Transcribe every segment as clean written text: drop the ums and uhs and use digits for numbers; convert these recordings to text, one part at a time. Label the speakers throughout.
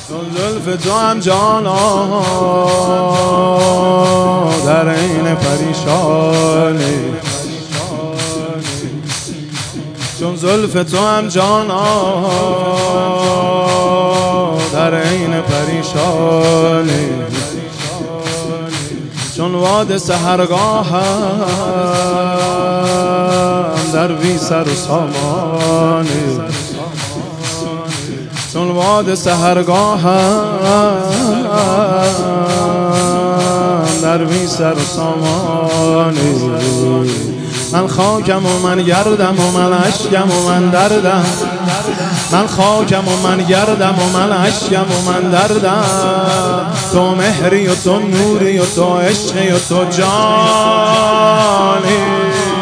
Speaker 1: چون زلف تو هم جانا در عین پریشانی، چون زلف تو هم جانا در عین پریشانی، چون واد سحرگاهم در بی سر و سامانی، چون واد سحرگاهم در بی سر و سامانی. من خاکم و من گردم و من عشقم و من دردم، من خاکم و من گردم و من عشقم و من دردم. تو مهری و تو نوری و تو عشقی و تو جانی.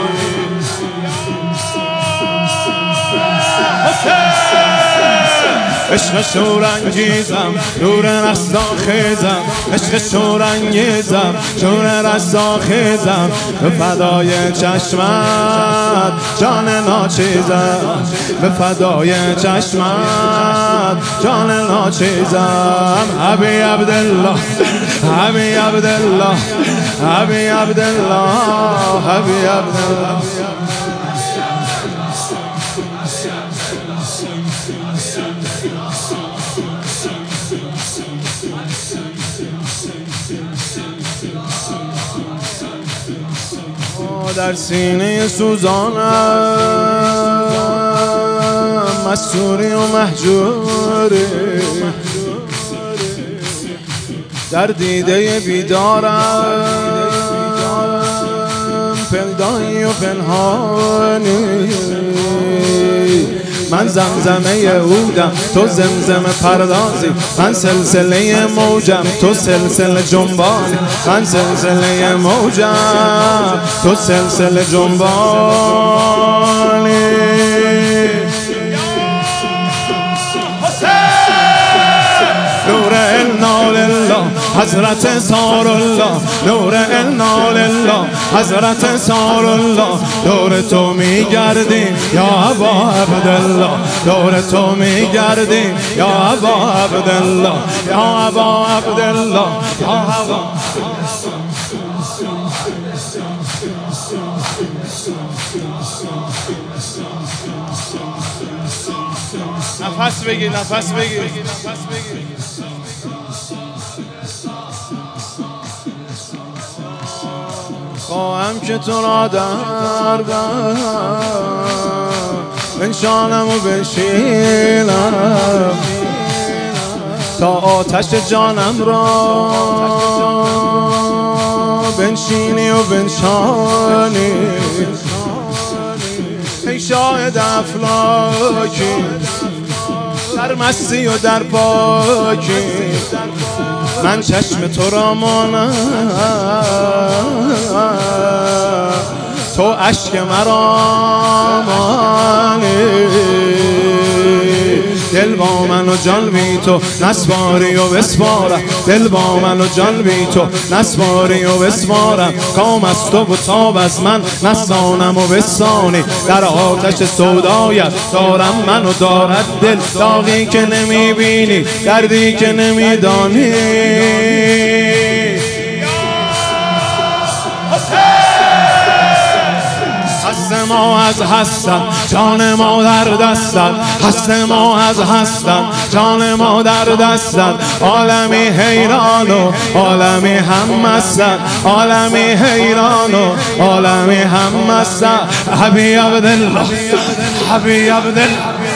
Speaker 1: عشق شورانگیزم نور رستاخیزم، عشق شورانگیزم نور رستاخیزم. به فدای چشمت جان ناچیزم، به فدای چشمت جان ناچیزم. حبی عبدالله حبی عبدالله حبی عبدالله حبی عبدالله. در سینه سوزانم مستوری و محجوری، در دیده بیدارم پندایی و پنهانی. من زمزمه عودم تو زمزم پردازی، من سلسله موجم تو سلسله جنبانی، من سلسله موجم تو سلسله جنبانی. نور انا لله حضرت سار الله، نور انا لله حضرت سار الله. دور تو میگردیم یا ابا عبدالله، دور تو میگردیم یا ابا عبدالله، یا ابا عبدالله، یا ابا. نفس بگیر نفس بگیر نفس بگیر. خواهم که تو را در بنشانم و بنشینم، تا آتش جانم را بنشینی و بنشانی. ای شاهد افلاکی در مستی و در پاکی، من چشم تو را مانم تو اشک مرا مانی. دل با من و جان بی تو نسپاری و بسپارم، دل با من و جان بی تو نسپاری و بسپارم. کام از تو و تاب از من نستانم و بستانی، در آتش سودایت دارم من و دارد دل. داغی که نمیبینی دردی که نمیدانی، هست ما از هستم جان ما در دستت، هست ما از هستم جان ما در دستت. عالمی حیران و عالمی هم مستت، عالمی حیران و عالمی هم مستت. حبی عبدالله حبی عبدالله